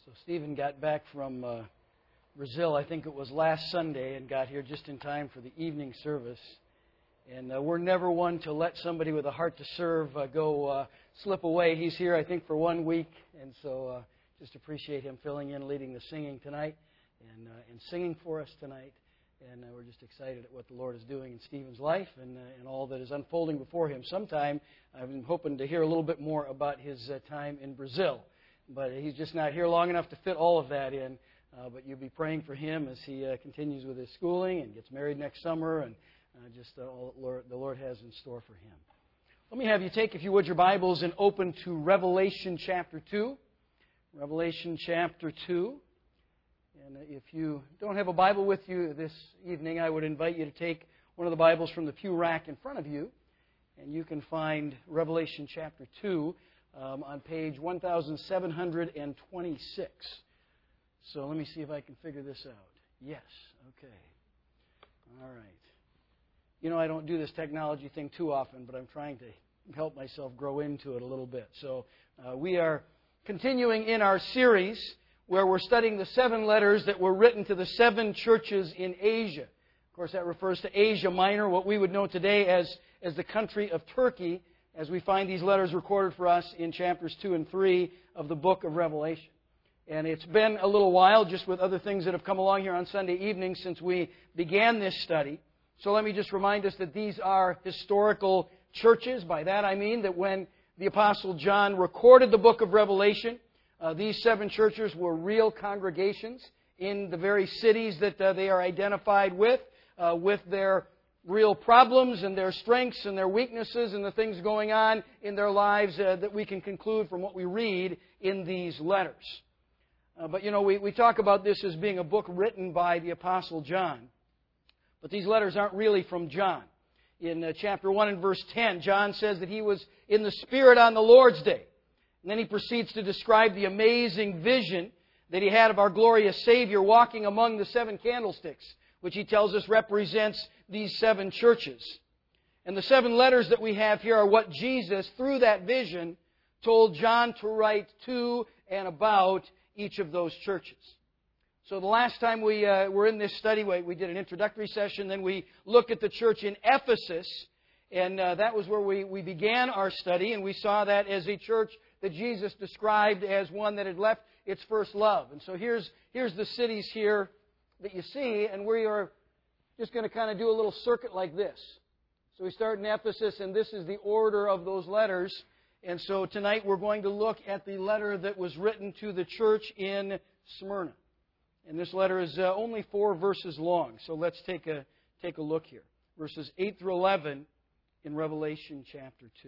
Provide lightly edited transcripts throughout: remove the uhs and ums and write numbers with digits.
So Stephen got back from Brazil, I think it was last Sunday, and got here just in time for the evening service. And we're never one to let somebody with a heart to serve go slip away. He's here, I think, for 1 week, and so just appreciate him filling in, leading the singing tonight, and singing for us tonight. And we're just excited at what the Lord is doing in Stephen's life and all that is unfolding before him. Sometime I've been hoping to hear a little bit more about his time in Brazil. But he's just not here long enough to fit all of that in. But you'll be praying for him as he continues with his schooling and gets married next summer, and just all the Lord has in store for him. Let me have you take, if you would, your Bibles and open to Revelation chapter 2. Revelation chapter 2. And if you don't have a Bible with you this evening, I would invite you to take one of the Bibles from the pew rack in front of you, and you can find Revelation chapter 2 on page 1726. So let me see if I can figure this out. Yes, okay. All right. You know, I don't do this technology thing too often, but I'm trying to help myself grow into it a little bit. So we are continuing in our series where we're studying the 7 letters that were written to the 7 churches in Asia. Of course, that refers to Asia Minor, what we would know today as the country of Turkey, as we find these letters recorded for us in chapters 2 and 3 of the book of Revelation. And it's been a little while, just with other things that have come along here on Sunday evening, since we began this study. So let me just remind us that these are historical churches. By that I mean that when the Apostle John recorded the book of Revelation, these 7 churches were real congregations in the very cities that they are identified with their real problems and their strengths and their weaknesses and the things going on in their lives that we can conclude from what we read in these letters. But, you know, we talk about this as being a book written by the Apostle John. But these letters aren't really from John. In chapter 1 and verse 10, John says that he was in the Spirit on the Lord's day. And then he proceeds to describe the amazing vision that he had of our glorious Savior walking among the 7 candlesticks, which he tells us represents these 7 churches. And the 7 letters that we have here are what Jesus, through that vision, told John to write to and about each of those churches. So the last time we were in this study, we did an introductory session, then we looked at the church in Ephesus, and that was where we began our study, and we saw that as a church that Jesus described as one that had left its first love. And so here's the cities here that you see, and we are just going to kind of do a little circuit like this. So we start in Ephesus, and this is the order of those letters. And so tonight we're going to look at the letter that was written to the church in Smyrna. And this letter is only 4 verses long. So let's take a look here. Verses 8 through 11 in Revelation chapter 2.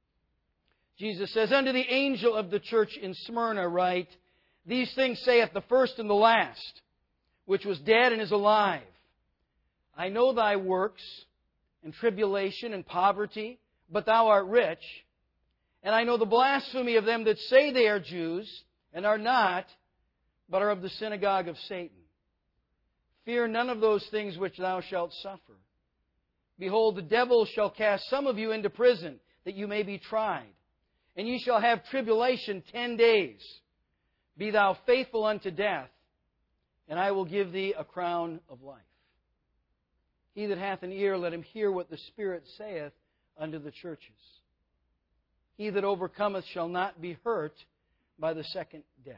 Jesus says, "Unto the angel of the church in Smyrna write, These things saith the first and the last, which was dead and is alive. I know thy works, and tribulation, and poverty, but thou art rich. And I know the blasphemy of them that say they are Jews, and are not, but are of the synagogue of Satan. Fear none of those things which thou shalt suffer. Behold, the devil shall cast some of you into prison, that you may be tried. And ye shall have tribulation 10 days. Be thou faithful unto death, and I will give thee a crown of life. He that hath an ear, let him hear what the Spirit saith unto the churches. He that overcometh shall not be hurt by the second death."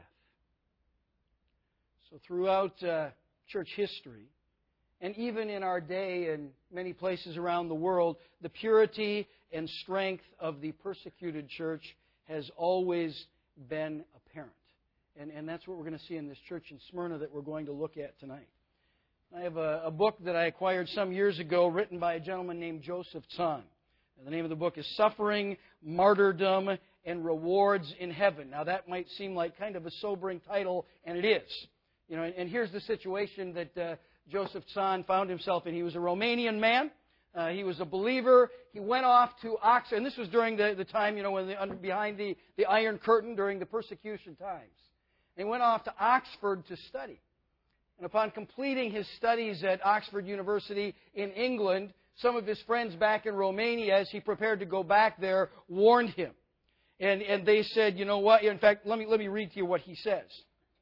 So throughout church history, and even in our day in many places around the world, the purity and strength of the persecuted church has always been apparent. And that's what we're going to see in this church in Smyrna that we're going to look at tonight. I have a book that I acquired some years ago written by a gentleman named Joseph Tson. And the name of the book is Suffering, Martyrdom, and Rewards in Heaven. Now that might seem like kind of a sobering title, and it is. You know, and here's the situation that Joseph Tson found himself in. He was a Romanian man. He was a believer. He went off to Oxford, and this was during the time, you know, when behind the Iron Curtain during the persecution times. And he went off to Oxford to study. And upon completing his studies at Oxford University in England, some of his friends back in Romania, as he prepared to go back there, warned him. And they said, you know what? In fact, let me read to you what he says.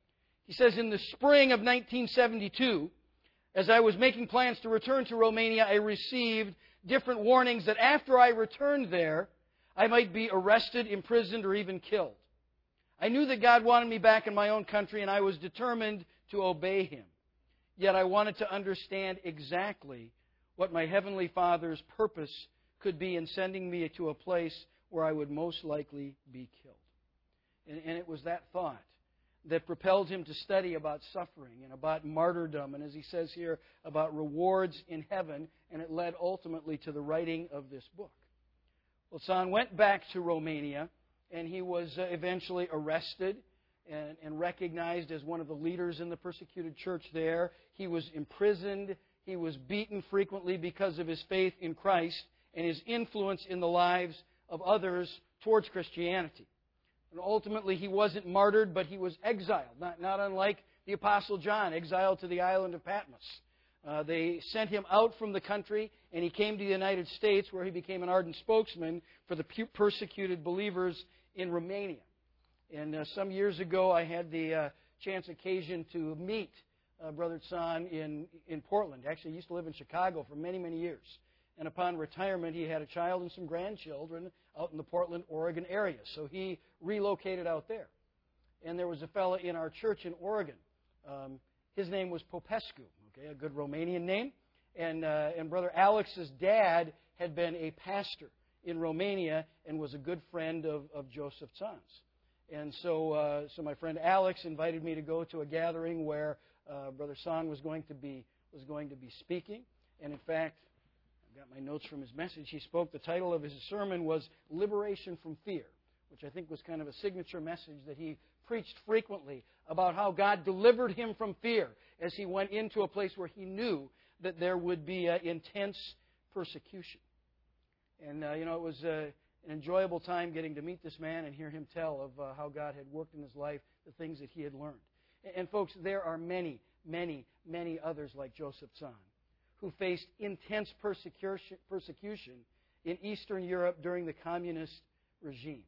He says, in the spring of 1972, as I was making plans to return to Romania, I received different warnings that after I returned there, I might be arrested, imprisoned, or even killed. I knew that God wanted me back in my own country, and I was determined to obey Him. Yet I wanted to understand exactly what my Heavenly Father's purpose could be in sending me to a place where I would most likely be killed. And it was that thought that propelled him to study about suffering and about martyrdom, and as he says here, about rewards in heaven, and it led ultimately to the writing of this book. Well, Tsan went back to Romania, and he was eventually arrested and recognized as one of the leaders in the persecuted church there. He was imprisoned. He was beaten frequently because of his faith in Christ and his influence in the lives of others towards Christianity. And ultimately, he wasn't martyred, but he was exiled, not unlike the Apostle John, exiled to the island of Patmos. They sent him out from the country, and he came to the United States, where he became an ardent spokesman for the persecuted believers in Romania. And some years ago, I had the occasion to meet Brother Tsan in Portland. Actually, he used to live in Chicago for many, many years. And upon retirement, he had a child and some grandchildren out in the Portland, Oregon area. So he relocated out there. And there was a fellow in our church in Oregon. His name was Popescu, okay, a good Romanian name. And Brother Alex's dad had been a pastor in Romania and was a good friend of Joseph Tsan's. And so my friend Alex invited me to go to a gathering where Brother Tsan was going to be speaking. And in fact, I've got my notes from his message. He spoke. The title of his sermon was Liberation from Fear, which I think was kind of a signature message that he preached frequently about how God delivered him from fear as he went into a place where he knew that there would be intense persecution. And, it was an enjoyable time getting to meet this man and hear him tell of how God had worked in his life, the things that he had learned. And folks, there are many, many, many others like Joseph Tsan who faced intense persecution in Eastern Europe during the communist regime.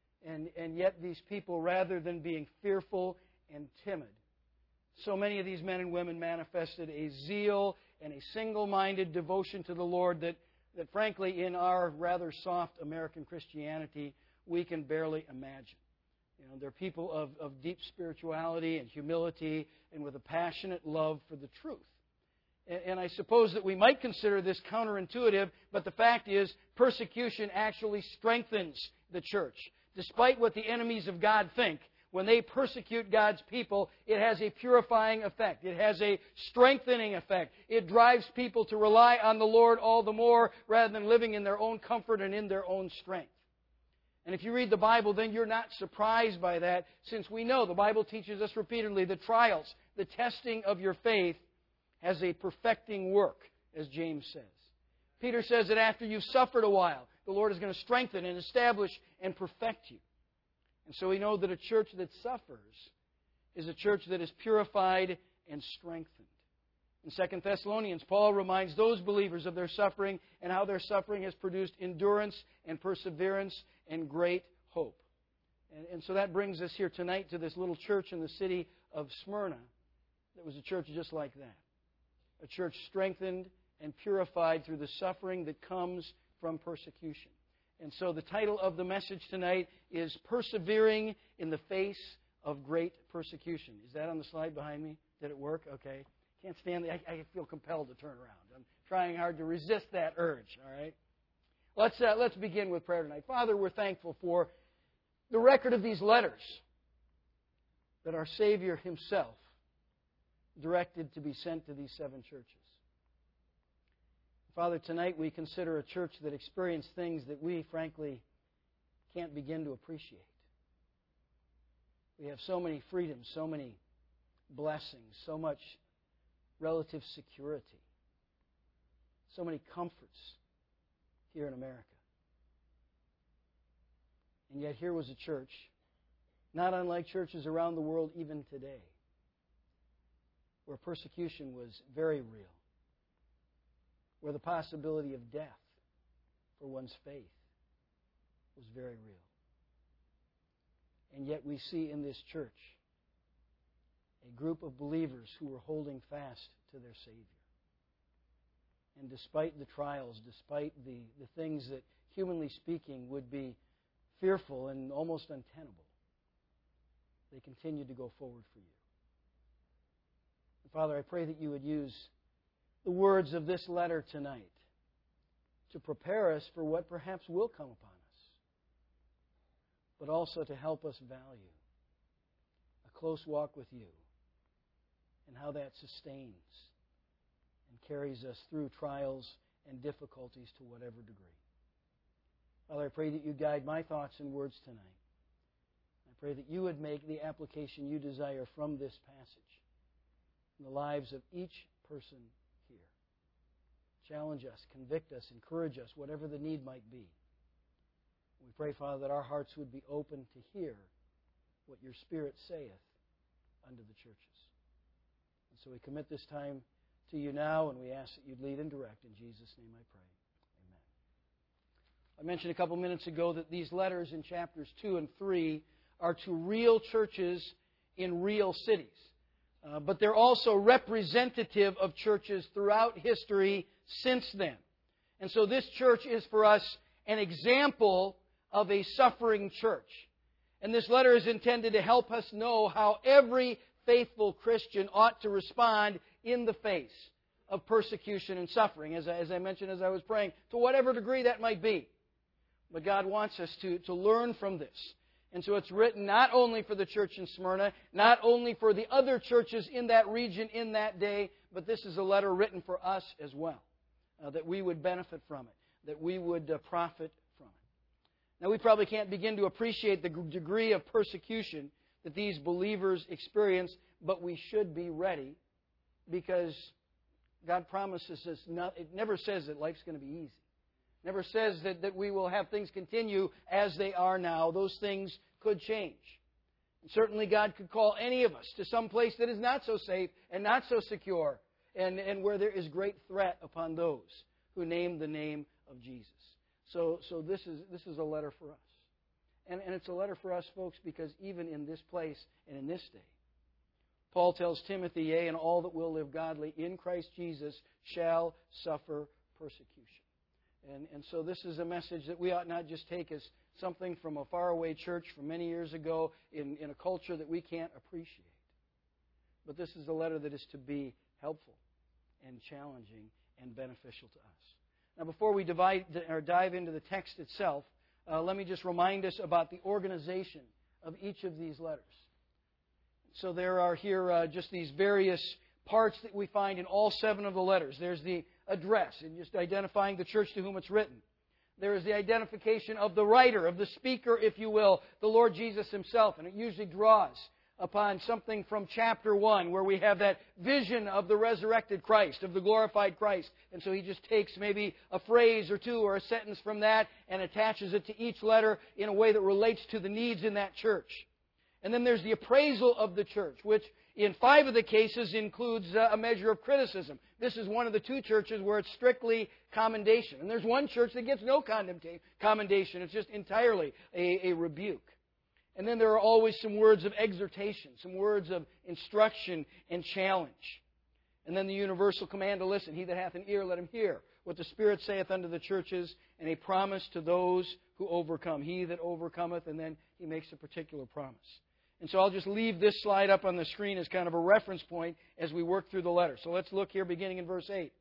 And yet these people, rather than being fearful and timid, so many of these men and women manifested a zeal and a single-minded devotion to the Lord that frankly, in our rather soft American Christianity, we can barely imagine. They're people of deep spirituality and humility and with a passionate love for the truth. And I suppose that we might consider this counterintuitive, but the fact is, persecution actually strengthens the church. Despite what the enemies of God think, when they persecute God's people, it has a purifying effect. It has a strengthening effect. It drives people to rely on the Lord all the more rather than living in their own comfort and in their own strength. And if you read the Bible, then you're not surprised by that, since we know the Bible teaches us repeatedly the trials, the testing of your faith has a perfecting work, as James says. Peter says that after you've suffered a while, the Lord is going to strengthen and establish and perfect you. And so we know that a church that suffers is a church that is purified and strengthened. In 2 Thessalonians, Paul reminds those believers of their suffering and how their suffering has produced endurance and perseverance and great hope. And so that brings us here tonight to this little church in the city of Smyrna that was a church just like that. A church strengthened and purified through the suffering that comes from persecution. And so the title of the message tonight is Persevering in the Face of Great Persecution. Is that on the slide behind me? Did it work? Okay. Can't stand it. I feel compelled to turn around. I'm trying hard to resist that urge, all right? Let's begin with prayer tonight. Father, we're thankful for the record of these letters that our Savior Himself directed to be sent to these 7 churches. Father, tonight we consider a church that experienced things that we, frankly, can't begin to appreciate. We have so many freedoms, so many blessings, so much relative security, so many comforts here in America. And yet here was a church, not unlike churches around the world even today, where persecution was very real, where the possibility of death for one's faith was very real. And yet we see in this church a group of believers who were holding fast to their Savior. And despite the trials, despite the things that, humanly speaking, would be fearful and almost untenable, they continued to go forward for you. And Father, I pray that you would use the words of this letter tonight to prepare us for what perhaps will come upon us, but also to help us value a close walk with you and how that sustains and carries us through trials and difficulties to whatever degree. Father, I pray that you guide my thoughts and words tonight. I pray that you would make the application you desire from this passage in the lives of each person here. Challenge us, convict us, encourage us, whatever the need might be. We pray, Father, that our hearts would be open to hear what your Spirit saith unto the churches. And so we commit this time to you now, and we ask that you'd lead and direct. In Jesus' name I pray. Amen. I mentioned a couple minutes ago that these letters in chapters 2 and 3 are to real churches in real cities. But they're also representative of churches throughout history since then. And so this church is for us an example of a suffering church. And this letter is intended to help us know how every faithful Christian ought to respond in the face of persecution and suffering, as I mentioned as I was praying, to whatever degree that might be. But God wants us to learn from this. And so it's written not only for the church in Smyrna, not only for the other churches in that region in that day, but this is a letter written for us as well, that we would benefit from it, that we would profit from it. Now, we probably can't begin to appreciate the degree of persecution that these believers experienced, but we should be ready, because God promises us, it never says that life's going to be easy. Never says that we will have things continue as they are now. Those things could change. And certainly God could call any of us to some place that is not so safe and not so secure, and where there is great threat upon those who name the name of Jesus. So this is a letter for us. And it's a letter for us, folks, because even in this place and in this day, Paul tells Timothy, yea, and all that will live godly in Christ Jesus shall suffer persecution. And so this is a message that we ought not just take as something from a faraway church from many years ago in a culture that we can't appreciate. But this is a letter that is to be helpful and challenging and beneficial to us. Now, before we dive into the text itself, let me just remind us about the organization of each of these letters. So there are here just these various parts that we find in all 7 of the letters. There's the address, and just identifying the church to whom it's written. There is the identification of the writer, of the speaker, if you will, the Lord Jesus Himself. And it usually draws upon something from chapter 1, where we have that vision of the resurrected Christ, of the glorified Christ. And so he just takes maybe a phrase or two or a sentence from that and attaches it to each letter in a way that relates to the needs in that church. And then there's the appraisal of the church, which in 5 of the cases includes a measure of criticism. This is one of the 2 churches where it's strictly commendation. And there's one church that gets no commendation. It's just entirely a rebuke. And then there are always some words of exhortation, some words of instruction and challenge. And then the universal command to listen. He that hath an ear, let him hear what the Spirit saith unto the churches, and a promise to those who overcome. He that overcometh, and then he makes a particular promise. And so I'll just leave this slide up on the screen as kind of a reference point as we work through the letter. So let's look here beginning in verse 8.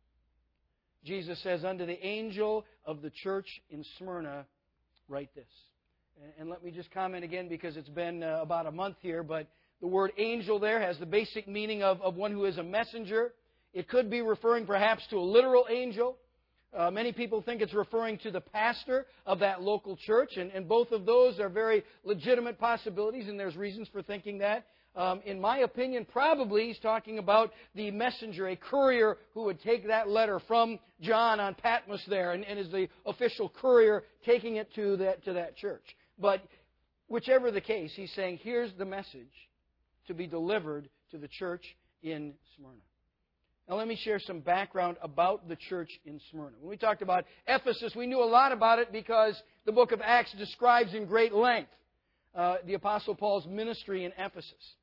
Jesus says, unto the angel of the church in Smyrna, write this. And let me just comment again, because it's been about a month here, but the word angel there has the basic meaning of one who is a messenger. It could be referring perhaps to a literal angel. Many people think it's referring to the pastor of that local church, and both of those are very legitimate possibilities, and there's reasons for thinking that. In my opinion, probably he's talking about the messenger, a courier who would take that letter from John on Patmos there, and is the official courier taking it to that church. But whichever the case, he's saying, here's the message to be delivered to the church in Smyrna. Now let me share some background about the church in Smyrna. When we talked about Ephesus, we knew a lot about it because the book of Acts describes in great length the Apostle Paul's ministry in Ephesus.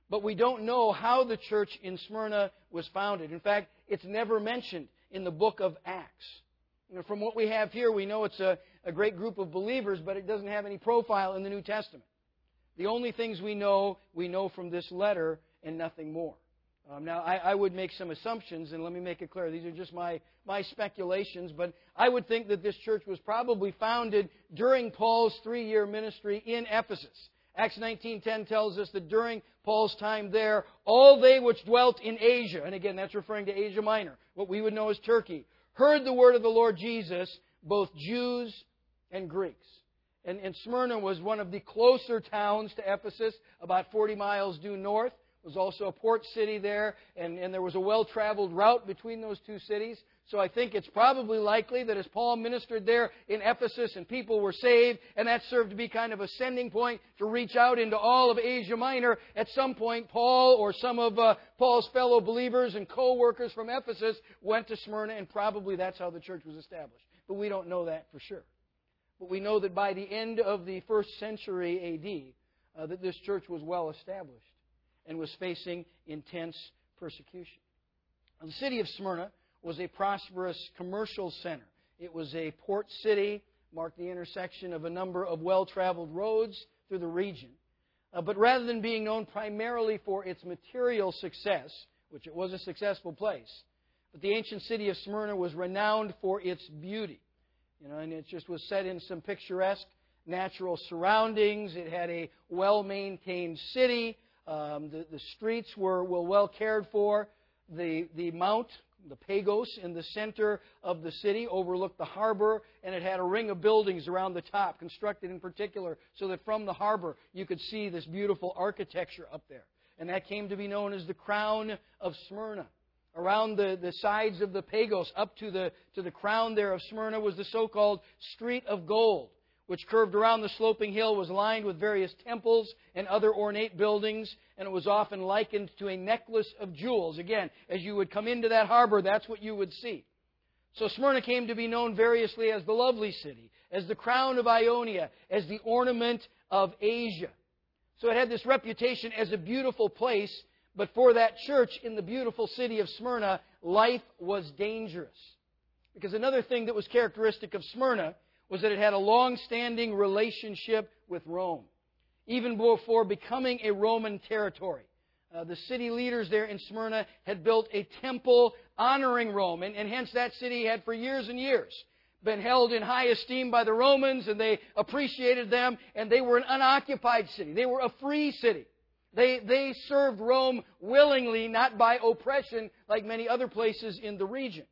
But we don't know how the church in Smyrna was founded. In fact, it's never mentioned in the book of Acts. From what we have here, we know it's a great group of believers, but it doesn't have any profile in the New Testament. The only things we know from this letter and nothing more. Now, I would make some assumptions, and let me make it clear, these are just my speculations, but I would think that this church was probably founded during Paul's 3-year ministry in Ephesus. Acts 19:10 tells us that during Paul's time there, all they which dwelt in Asia, and again, that's referring to Asia Minor, what we would know as Turkey, heard the word of the Lord Jesus, both Jews and Greeks. And Smyrna was one of the closer towns to Ephesus, about 40 miles due north. It was also a port city there, and there was a well-traveled route between those two cities. So I think it's probably likely that as Paul ministered there in Ephesus and people were saved, and that served to be kind of a sending point to reach out into all of Asia Minor, at some point Paul or some of Paul's fellow believers and co-workers from Ephesus went to Smyrna, and probably that's how the church was established. But we don't know that for sure. But we know that by the end of the 1st century A.D., that this church was well established and was facing intense persecution. Now, the city of Smyrna was a prosperous commercial center. It was a port city, marked the intersection of a number of well-traveled roads through the region. But rather than being known primarily for its material success, which it was a successful place, but the ancient city of Smyrna was renowned for its beauty. And it just was set in some picturesque natural surroundings. It had a well-maintained city. The streets were well cared for. The mount, the Pagos, in the center of the city overlooked the harbor, and it had a ring of buildings around the top, constructed in particular so that from the harbor you could see this beautiful architecture up there. And that came to be known as the crown of Smyrna. Around the sides of the Pagos, up to the crown there of Smyrna, was the so-called Street of Gold, which curved around the sloping hill, was lined with various temples and other ornate buildings, and it was often likened to a necklace of jewels. Again, as you would come into that harbor, that's what you would see. So Smyrna came to be known variously as the lovely city, as the crown of Ionia, as the ornament of Asia. So it had this reputation as a beautiful place, but for that church in the beautiful city of Smyrna, life was dangerous. Because another thing that was characteristic of Smyrna was that it had a long-standing relationship with Rome, even before becoming a Roman territory. The city leaders there in Smyrna had built a temple honoring Rome, and hence that city had for years and years been held in high esteem by the Romans, and they appreciated them, and they were an unoccupied city. They were a free city. They served Rome willingly, not by oppression, like many other places in the region.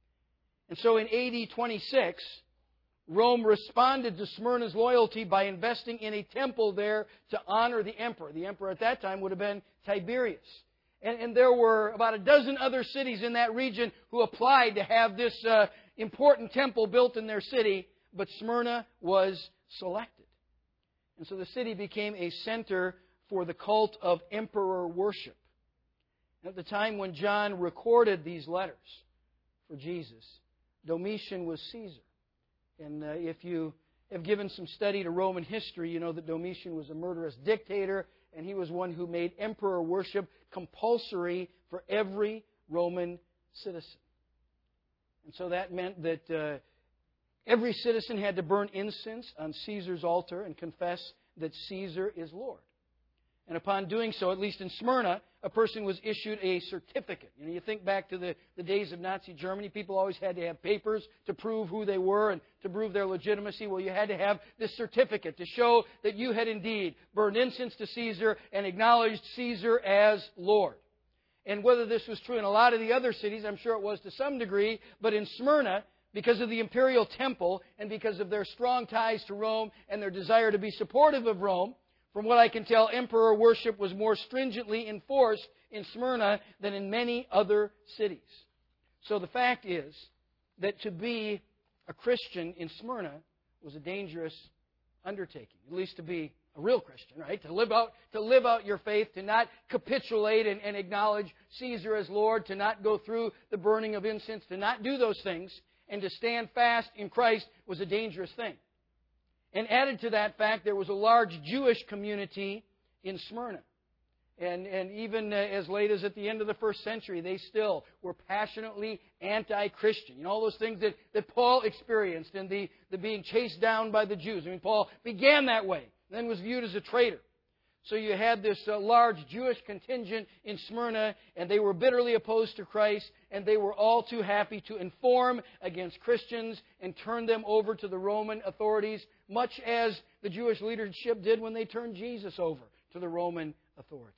And so in AD 26, Rome responded to Smyrna's loyalty by investing in a temple there to honor the emperor. The emperor at that time would have been Tiberius. And there were about a dozen other cities in that region who applied to have this important temple built in their city, but Smyrna was selected. And so the city became a center for the cult of emperor worship. At the time when John recorded these letters for Jesus, Domitian was Caesar. And if you have given some study to Roman history, you know that Domitian was a murderous dictator, and he was one who made emperor worship compulsory for every Roman citizen. And so that meant that every citizen had to burn incense on Caesar's altar and confess that Caesar is Lord. And upon doing so, at least in Smyrna, a person was issued a certificate. You think back to the days of Nazi Germany, people always had to have papers to prove who they were and to prove their legitimacy. Well, you had to have this certificate to show that you had indeed burned incense to Caesar and acknowledged Caesar as Lord. And whether this was true in a lot of the other cities, I'm sure it was to some degree, but in Smyrna, because of the imperial temple and because of their strong ties to Rome and their desire to be supportive of Rome, from what I can tell, emperor worship was more stringently enforced in Smyrna than in many other cities. So the fact is that to be a Christian in Smyrna was a dangerous undertaking, at least to be a real Christian, right? To live out your faith, to not capitulate and acknowledge Caesar as Lord, to not go through the burning of incense, to not do those things, and to stand fast in Christ was a dangerous thing. And added to that fact, there was a large Jewish community in Smyrna. And even as late as at the end of the first century, they still were passionately anti-Christian. You know, all those things that Paul experienced and the being chased down by the Jews. I mean, Paul began that way, then was viewed as a traitor. So you had this large Jewish contingent in Smyrna, and they were bitterly opposed to Christ, and they were all too happy to inform against Christians and turn them over to the Roman authorities, much as the Jewish leadership did when they turned Jesus over to the Roman authorities.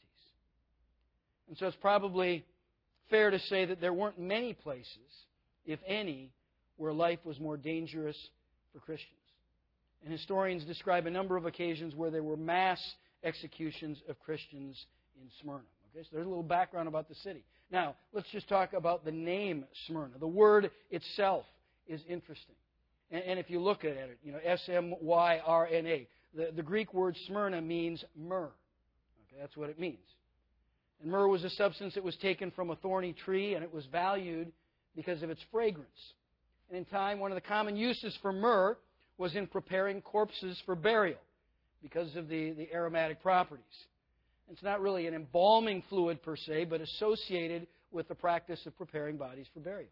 And so it's probably fair to say that there weren't many places, if any, where life was more dangerous for Christians. And historians describe a number of occasions where there were mass executions of Christians in Smyrna. Okay, so there's a little background about the city. Now, let's just talk about the name Smyrna. The word itself is interesting. And if you look at it, you know, S-M-Y-R-N-A, the Greek word Smyrna means myrrh. Okay, that's what it means. And myrrh was a substance that was taken from a thorny tree, and it was valued because of its fragrance. And in time, one of the common uses for myrrh was in preparing corpses for burial, because of the aromatic properties. It's not really an embalming fluid per se, but associated with the practice of preparing bodies for burial.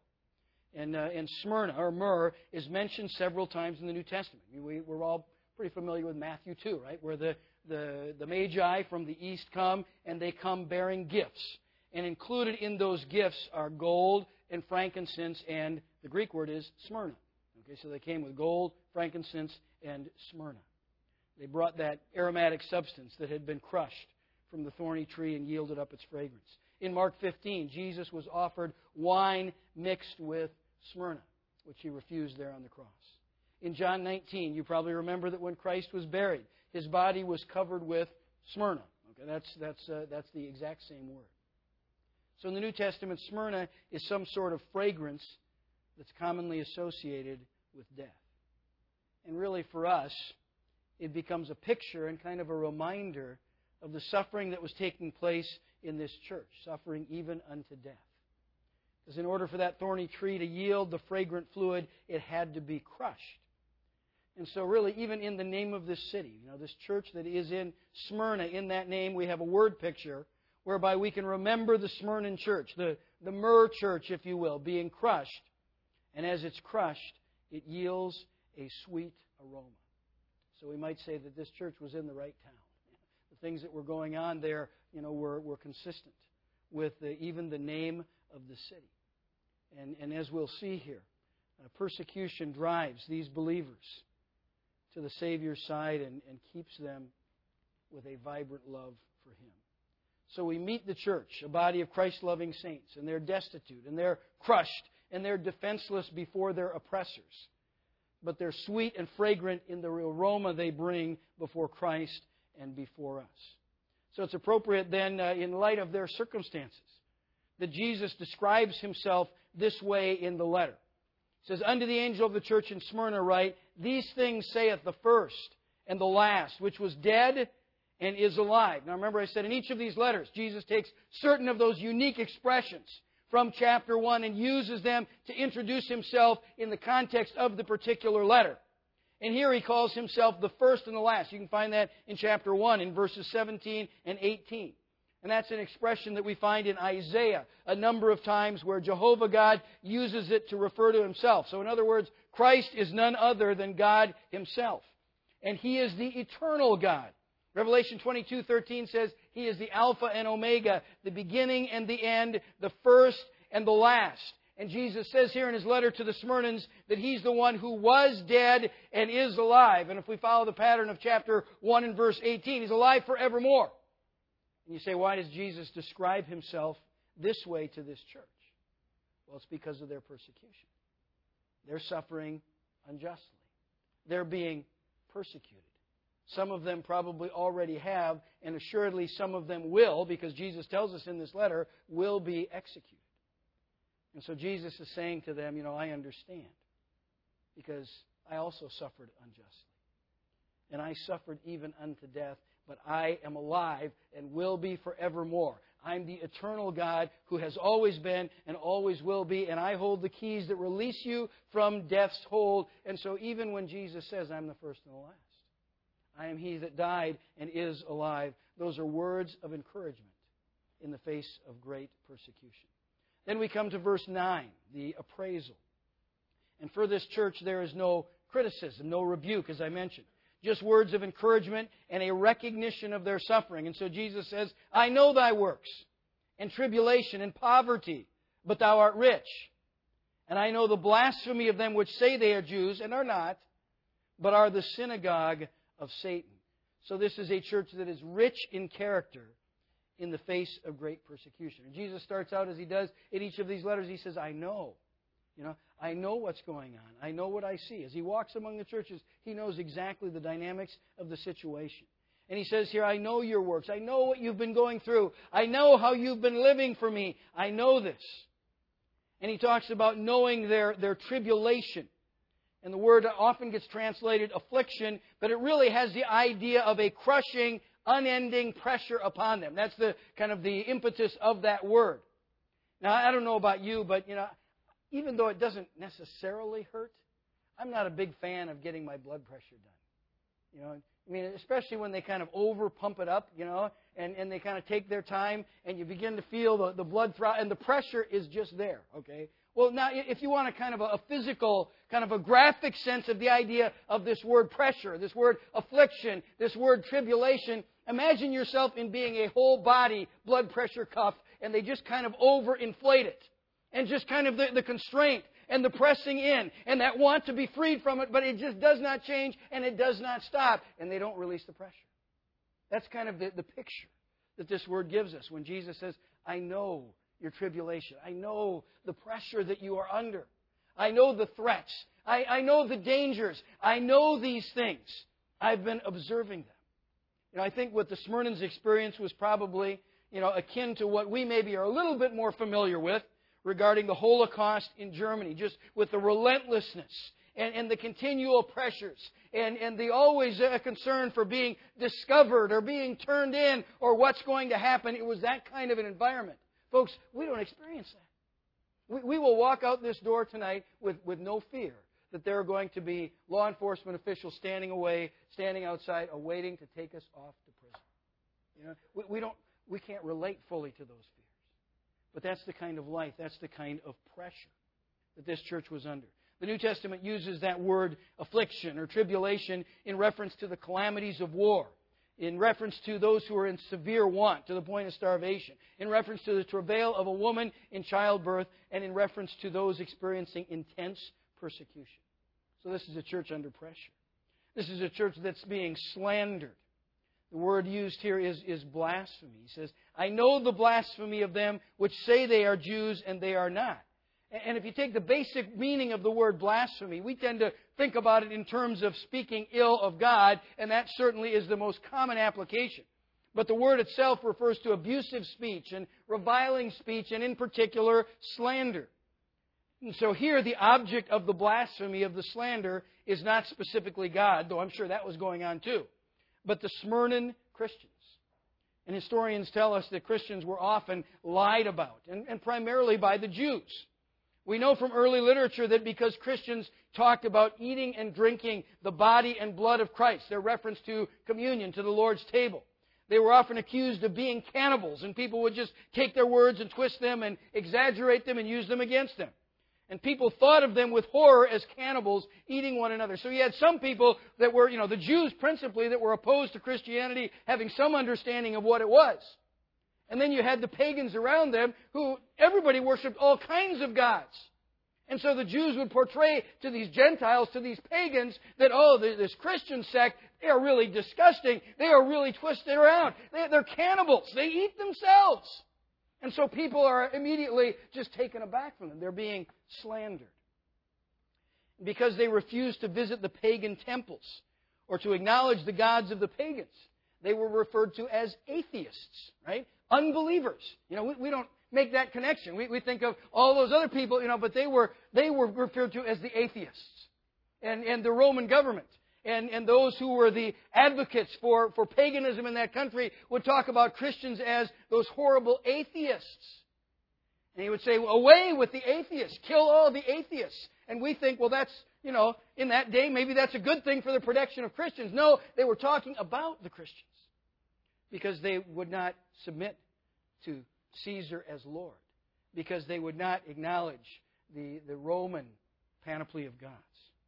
And Smyrna, or myrrh, is mentioned several times in the New Testament. I mean, we're all pretty familiar with Matthew 2, right? Where the Magi from the east come, and they come bearing gifts. And included in those gifts are gold and frankincense, and the Greek word is Smyrna. Okay, so they came with gold, frankincense, and Smyrna. They brought that aromatic substance that had been crushed from the thorny tree and yielded up its fragrance. In Mark 15, Jesus was offered wine mixed with Smyrna, which he refused there on the cross. In John 19, you probably remember that when Christ was buried, his body was covered with Smyrna. Okay, that's the exact same word. So in the New Testament, Smyrna is some sort of fragrance that's commonly associated with death. And really for us, it becomes a picture and kind of a reminder of the suffering that was taking place in this church, suffering even unto death. Because in order for that thorny tree to yield the fragrant fluid, it had to be crushed. And so really, even in the name of this city, you know, this church that is in Smyrna, in that name we have a word picture whereby we can remember the Smyrnan church, the myrrh church, if you will, being crushed. And as it's crushed, it yields a sweet aroma. So we might say that this church was in the right town. The things that were going on there, you know, were consistent with even the name of the city. And as we'll see here, persecution drives these believers to the Savior's side and keeps them with a vibrant love for Him. So we meet the church, a body of Christ-loving saints, and they're destitute, and they're crushed, and they're defenseless before their oppressors. But they're sweet and fragrant in the aroma they bring before Christ and before us. So it's appropriate then, in light of their circumstances, that Jesus describes Himself this way in the letter. It says, "Unto the angel of the church in Smyrna write, These things saith the first and the last, which was dead and is alive." Now remember I said in each of these letters, Jesus takes certain of those unique expressions from chapter 1 and uses them to introduce Himself in the context of the particular letter. And here He calls Himself the first and the last. You can find that in chapter 1 in verses 17 and 18. And that's an expression that we find in Isaiah a number of times where Jehovah God uses it to refer to Himself. So in other words, Christ is none other than God Himself. And He is the eternal God. Revelation 22:13 says, He is the Alpha and Omega, the beginning and the end, the first and the last. And Jesus says here in His letter to the Smyrnans that He's the one who was dead and is alive. And if we follow the pattern of chapter 1 and verse 18, He's alive forevermore. And you say, why does Jesus describe Himself this way to this church? Well, it's because of their persecution. They're suffering unjustly. They're being persecuted. Some of them probably already have, and assuredly some of them will, because Jesus tells us in this letter, will be executed. And so Jesus is saying to them, you know, I understand, because I also suffered unjustly. And I suffered even unto death, but I am alive and will be forevermore. I'm the eternal God who has always been and always will be, and I hold the keys that release you from death's hold. And so even when Jesus says, I'm the first and the last, I am He that died and is alive, those are words of encouragement in the face of great persecution. Then we come to verse 9, the appraisal. And for this church, there is no criticism, no rebuke, as I mentioned. Just words of encouragement and a recognition of their suffering. And so Jesus says, I know thy works, and tribulation, and poverty, but thou art rich. And I know the blasphemy of them which say they are Jews, and are not, but are the synagogue of Satan. So this is a church that is rich in character in the face of great persecution. And Jesus starts out as He does in each of these letters. He says, I know. I know what's going on. I know what I see. As He walks among the churches, He knows exactly the dynamics of the situation. And He says here, I know your works. I know what you've been going through. I know how you've been living for Me. I know this. And He talks about knowing their tribulation. And the word often gets translated affliction, but it really has the idea of a crushing, unending pressure upon them. That's the kind of the impetus of that word. Now, I don't know about you, but, even though it doesn't necessarily hurt, I'm not a big fan of getting my blood pressure done. Especially when they kind of over pump it up, and they kind of take their time, and you begin to feel the blood throb, and the pressure is just there, okay? Well, now, if you want a kind of a physical, kind of a graphic sense of the idea of this word pressure, this word affliction, this word tribulation, imagine yourself in being a whole body blood pressure cuff, and they just kind of overinflate it. And just kind of the constraint and the pressing in and that want to be freed from it, but it just does not change and it does not stop, and they don't release the pressure. That's kind of the picture that this word gives us when Jesus says, I know your tribulation. I know the pressure that you are under. I know the threats. I know the dangers. I know these things. I've been observing them. I think what the Smyrnans experience was probably, akin to what we maybe are a little bit more familiar with regarding the Holocaust in Germany, just with the relentlessness and the continual pressures and the always a concern for being discovered or being turned in or what's going to happen. It was that kind of an environment. Folks, we don't experience that. We will walk out this door tonight with no fear that there are going to be law enforcement officials standing outside, awaiting to take us off to prison. We can't relate fully to those fears. But that's the kind of life, that's the kind of pressure that this church was under. The New Testament uses that word affliction or tribulation in reference to the calamities of war, in reference to those who are in severe want to the point of starvation, in reference to the travail of a woman in childbirth, and in reference to those experiencing intense persecution. So this is a church under pressure. This is a church that's being slandered. The word used here is blasphemy. He says, I know the blasphemy of them which say they are Jews and they are not. And if you take the basic meaning of the word blasphemy, we tend to think about it in terms of speaking ill of God, and that certainly is the most common application. But the word itself refers to abusive speech and reviling speech, and in particular, slander. And so here, the object of the blasphemy, of the slander, is not specifically God, though I'm sure that was going on too, but the Smyrnan Christians. And historians tell us that Christians were often lied about, and primarily by the Jews. We know from early literature that because Christians talked about eating and drinking the body and blood of Christ, their reference to communion, to the Lord's table, they were often accused of being cannibals, and people would just take their words and twist them and exaggerate them and use them against them. And people thought of them with horror as cannibals eating one another. So you had some people that were, the Jews principally, that were opposed to Christianity, having some understanding of what it was. And then you had the pagans around them who everybody worshipped all kinds of gods. And so the Jews would portray to these Gentiles, to these pagans, that, this Christian sect, they are really disgusting. They are really twisted around. They're cannibals. They eat themselves. And so people are immediately just taken aback from them. They're being slandered. Because they refused to visit the pagan temples or to acknowledge the gods of the pagans, they were referred to as atheists, right? Unbelievers. We don't make that connection. We think of all those other people, but they were referred to as the atheists. And the Roman government and those who were the advocates for paganism in that country would talk about Christians as those horrible atheists. And he would say, away with the atheists, kill all the atheists. And we think, well, that's, in that day, maybe that's a good thing for the protection of Christians. No, they were talking about the Christians because they would not submit to Caesar as Lord because they would not acknowledge the Roman panoply of gods.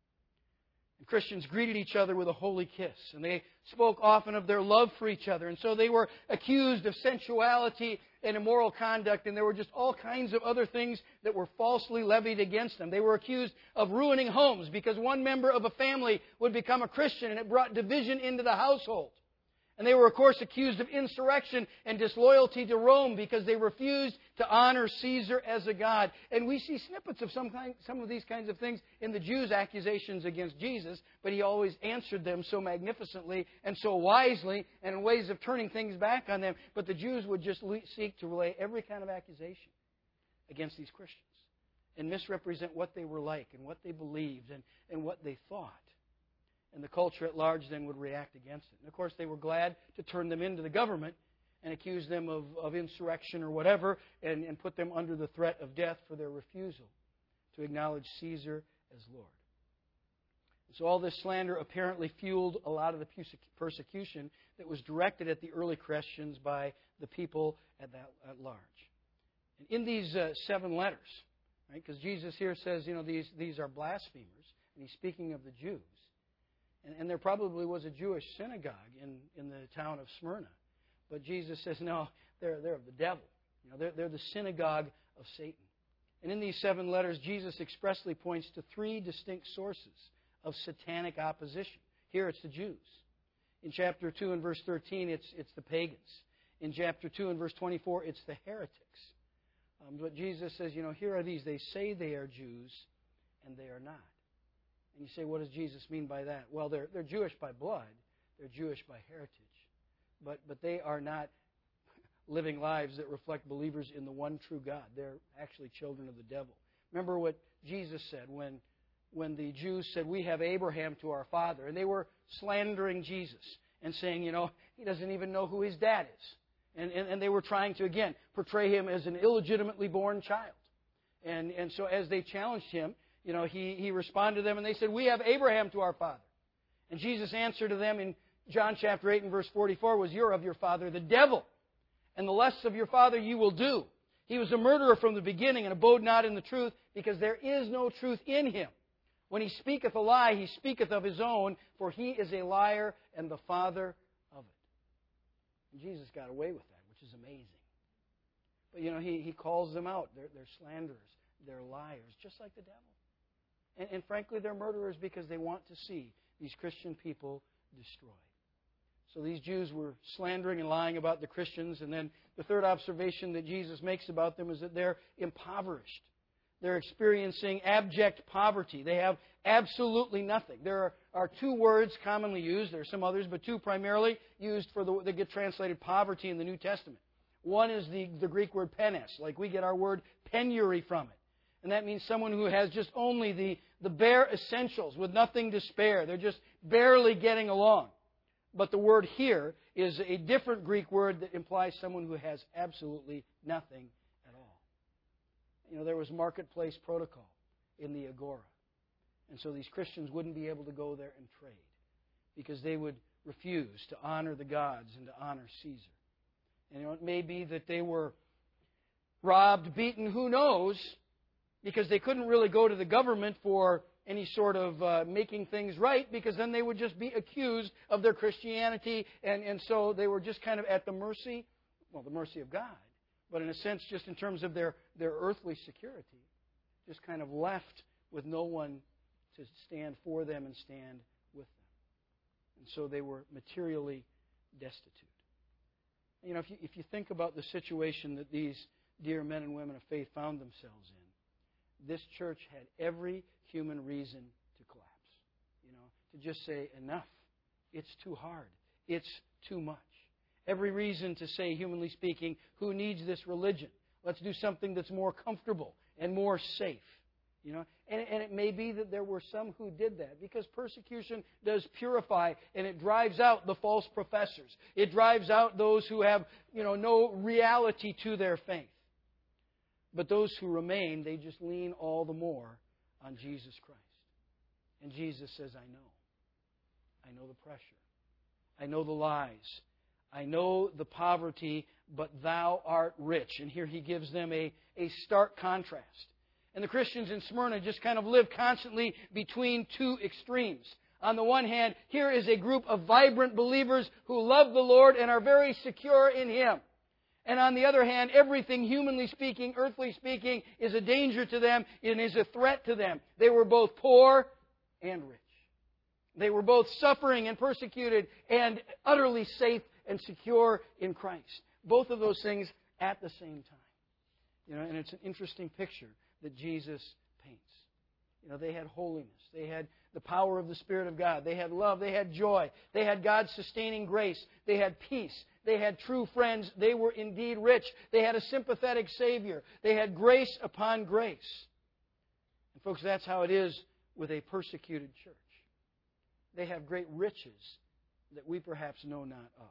And Christians greeted each other with a holy kiss, and they spoke often of their love for each other. And so they were accused of sensuality and immoral conduct, and there were just all kinds of other things that were falsely levied against them. They were accused of ruining homes because one member of a family would become a Christian, and it brought division into the household. And they were, of course, accused of insurrection and disloyalty to Rome because they refused to honor Caesar as a god. And we see snippets of some of these kinds of things in the Jews' accusations against Jesus, but He always answered them so magnificently and so wisely and in ways of turning things back on them. But the Jews would just seek to relay every kind of accusation against these Christians and misrepresent what they were like and what they believed and what they thought. And the culture at large then would react against it. And of course, they were glad to turn them into the government and accuse them of insurrection or whatever and put them under the threat of death for their refusal to acknowledge Caesar as Lord. And so all this slander apparently fueled a lot of the persecution that was directed at the early Christians by the people at large. And in these 7 letters, right, because Jesus here says, these are blasphemers, and He's speaking of the Jews. And there probably was a Jewish synagogue in the town of Smyrna. But Jesus says, no, they're of the devil. They're the synagogue of Satan. And in these 7 letters, Jesus expressly points to 3 distinct sources of satanic opposition. Here it's the Jews. In chapter 2 and verse 13, it's the pagans. In chapter 2 and verse 24, it's the heretics. But Jesus says, here are these. They say they are Jews, and they are not. And you say, what does Jesus mean by that? Well, they're Jewish by blood. They're Jewish by heritage. But they are not living lives that reflect believers in the one true God. They're actually children of the devil. Remember what Jesus said when the Jews said, we have Abraham to our father. And they were slandering Jesus and saying, he doesn't even know who his dad is. And they were trying to, again, portray him as an illegitimately born child. And so as they challenged him, he responded to them, and they said, we have Abraham to our father. And Jesus' answer to them in John chapter 8 and verse 44 was, you're of your father, the devil, and the lusts of your father you will do. He was a murderer from the beginning and abode not in the truth, because there is no truth in him. When he speaketh a lie, he speaketh of his own, for he is a liar and the father of it. And Jesus got away with that, which is amazing. But, he calls them out. They're slanderers. They're liars, just like the devil. And frankly, they're murderers because they want to see these Christian people destroyed. So these Jews were slandering and lying about the Christians. And then the third observation that Jesus makes about them is that they're impoverished. They're experiencing abject poverty. They have absolutely nothing. There are 2 words commonly used. There are some others, but 2 primarily used that get translated poverty in the New Testament. One is the Greek word penes, like we get our word penury from it. And that means someone who has just only the bare essentials with nothing to spare. They're just barely getting along. But the word here is a different Greek word that implies someone who has absolutely nothing at all. There was marketplace protocol in the agora. And so these Christians wouldn't be able to go there and trade because they would refuse to honor the gods and to honor Caesar. And it may be that they were robbed, beaten, who knows, because they couldn't really go to the government for any sort of making things right, because then they would just be accused of their Christianity, and so they were just kind of at the mercy of God, but in a sense just in terms of their earthly security, just kind of left with no one to stand for them and stand with them. And so they were materially destitute. If you think about the situation that these dear men and women of faith found themselves in, this church had every human reason to collapse. To just say, enough. It's too hard. It's too much. Every reason to say, humanly speaking, who needs this religion? Let's do something that's more comfortable and more safe. And it may be that there were some who did that, because persecution does purify, and it drives out the false professors. It drives out those who have, no reality to their faith. But those who remain, they just lean all the more on Jesus Christ. And Jesus says, I know. I know the pressure. I know the lies. I know the poverty, but thou art rich. And here he gives them a stark contrast. And the Christians in Smyrna just kind of live constantly between two extremes. On the one hand, here is a group of vibrant believers who love the Lord and are very secure in Him. And on the other hand, everything humanly speaking, earthly speaking, is a danger to them and is a threat to them. They were both poor and rich. They were both suffering and persecuted and utterly safe and secure in Christ. Both of those things at the same time. And it's an interesting picture that Jesus paints. They had holiness. They had the power of the Spirit of God. They had love. They had joy. They had God's sustaining grace. They had peace. They had true friends. They were indeed rich. They had a sympathetic Savior. They had grace upon grace. And folks, that's how it is with a persecuted church. They have great riches that we perhaps know not of.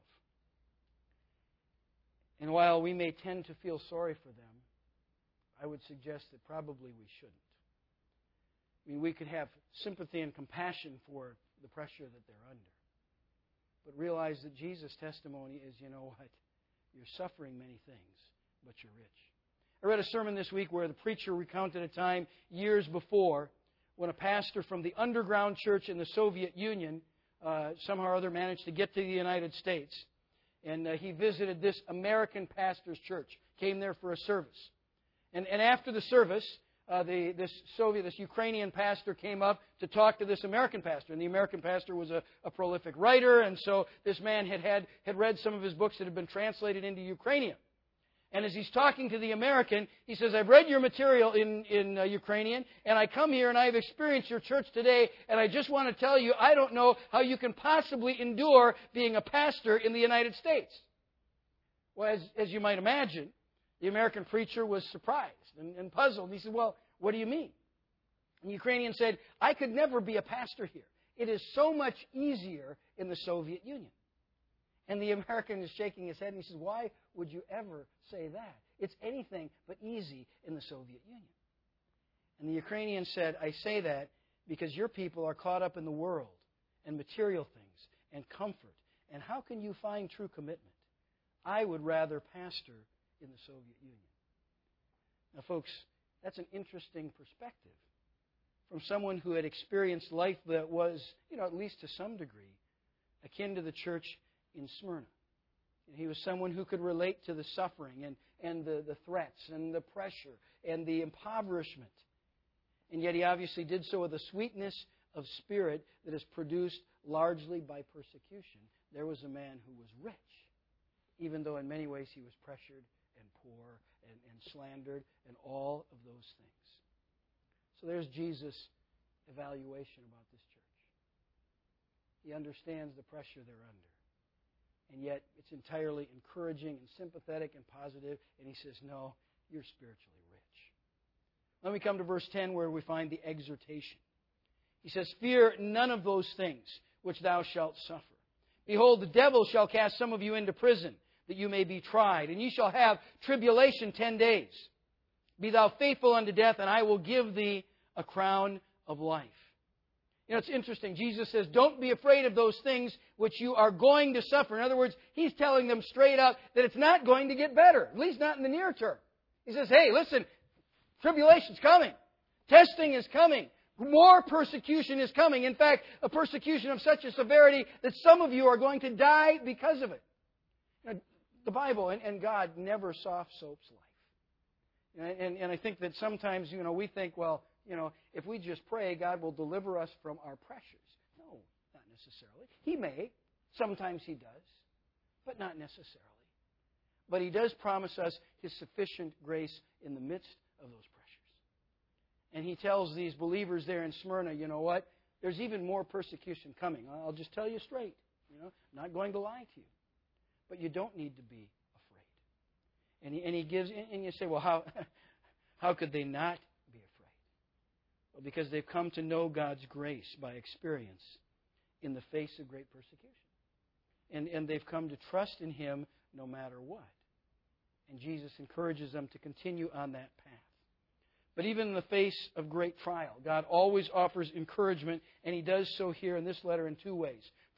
And while we may tend to feel sorry for them, I would suggest that probably we shouldn't. We could have sympathy and compassion for the pressure that they're under. But realize that Jesus' testimony is, you know what? You're suffering many things, but you're rich. I read a sermon this week where the preacher recounted a time years before when a pastor from the underground church in the Soviet Union somehow or other managed to get to the United States. And he visited this American pastor's church, came there for a service. And after the service, this Ukrainian pastor came up to talk to this American pastor. And the American pastor was a prolific writer, and so this man had read some of his books that had been translated into Ukrainian. And as he's talking to the American, he says, I've read your material in Ukrainian, and I come here and I've experienced your church today, and I just want to tell you, I don't know how you can possibly endure being a pastor in the United States. Well, as you might imagine, the American preacher was surprised and puzzled. And he said, well, what do you mean? And the Ukrainian said, I could never be a pastor here. It is so much easier in the Soviet Union. And the American is shaking his head and he says, why would you ever say that? It's anything but easy in the Soviet Union. And the Ukrainian said, I say that because your people are caught up in the world and material things and comfort. And how can you find true commitment? I would rather pastor in the Soviet Union. Now, folks, that's an interesting perspective from someone who had experienced life that was, at least to some degree, akin to the church in Smyrna. And he was someone who could relate to the suffering and the threats and the pressure and the impoverishment. And yet he obviously did so with a sweetness of spirit that is produced largely by persecution. There was a man who was rich, even though in many ways he was pressured and poor and slandered and all of those things. So there's Jesus' evaluation about this church. He understands the pressure they're under. And yet it's entirely encouraging and sympathetic and positive. And he says, no, you're spiritually rich. Let me come to verse 10 where we find the exhortation. He says, fear none of those things which thou shalt suffer. Behold, the devil shall cast some of you into prison, that you may be tried. And ye shall have tribulation 10 days. Be thou faithful unto death, and I will give thee a crown of life. It's interesting. Jesus says, don't be afraid of those things which you are going to suffer. In other words, He's telling them straight up that it's not going to get better, at least not in the near term. He says, hey, listen, tribulation's coming. Testing is coming. More persecution is coming. In fact, a persecution of such a severity that some of you are going to die because of it. The Bible and God never soft soaps life. And I think that sometimes, we think, well, if we just pray, God will deliver us from our pressures. No, not necessarily. He may. Sometimes He does. But not necessarily. But He does promise us His sufficient grace in the midst of those pressures. And He tells these believers there in Smyrna, you know what? There's even more persecution coming. I'll just tell you straight. I'm not going to lie to you. But you don't need to be afraid. And he gives, and you say, well, how could they not be afraid? Well, because they've come to know God's grace by experience in the face of great persecution. And they've come to trust in Him no matter what. And Jesus encourages them to continue on that path. But even in the face of great trial, God always offers encouragement, and He does so here in this letter in two ways.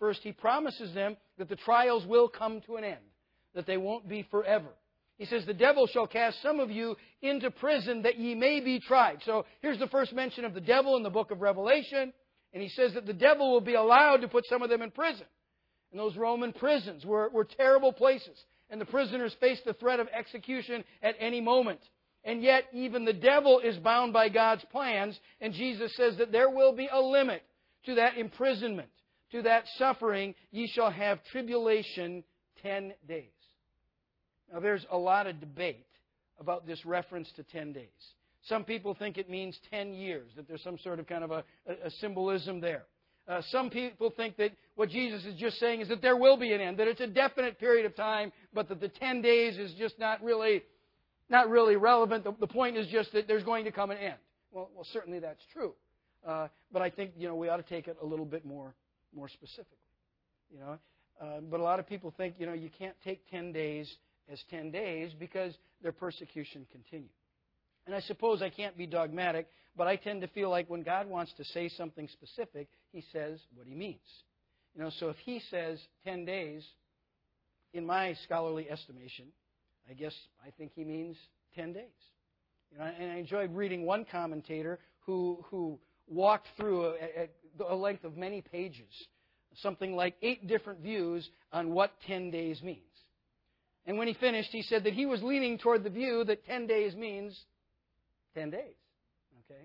First, He promises them that the trials will come to an end, that they won't be forever. He says, the devil shall cast some of you into prison that ye may be tried. So here's the first mention of the devil in the book of Revelation. And he says that the devil will be allowed to put some of them in prison. And those Roman prisons were terrible places. And the prisoners faced the threat of execution at any moment. And yet, even the devil is bound by God's plans. And Jesus says that there will be a limit to that imprisonment, to that suffering. Ye shall have tribulation 10 days. Now, there's a lot of debate about this reference to 10 days. Some people think it means 10 years, that there's some sort of kind of a symbolism there. Some people think that what Jesus is just saying is that there will be an end, that it's a definite period of time, but that the 10 days is just not really relevant. The point is just that there's going to come an end. Well, certainly that's true. But I think, we ought to take it a little bit more specifically. But a lot of people think, you can't take 10 days as 10 days because their persecution continued. And I suppose I can't be dogmatic, but I tend to feel like when God wants to say something specific, He says what He means. So if He says 10 days, in my scholarly estimation, I think He means 10 days. And I enjoyed reading one commentator who walked through a length of many pages, something like 8 different views on what 10 days means. And when he finished, he said that he was leaning toward the view that 10 days means 10 days. Okay?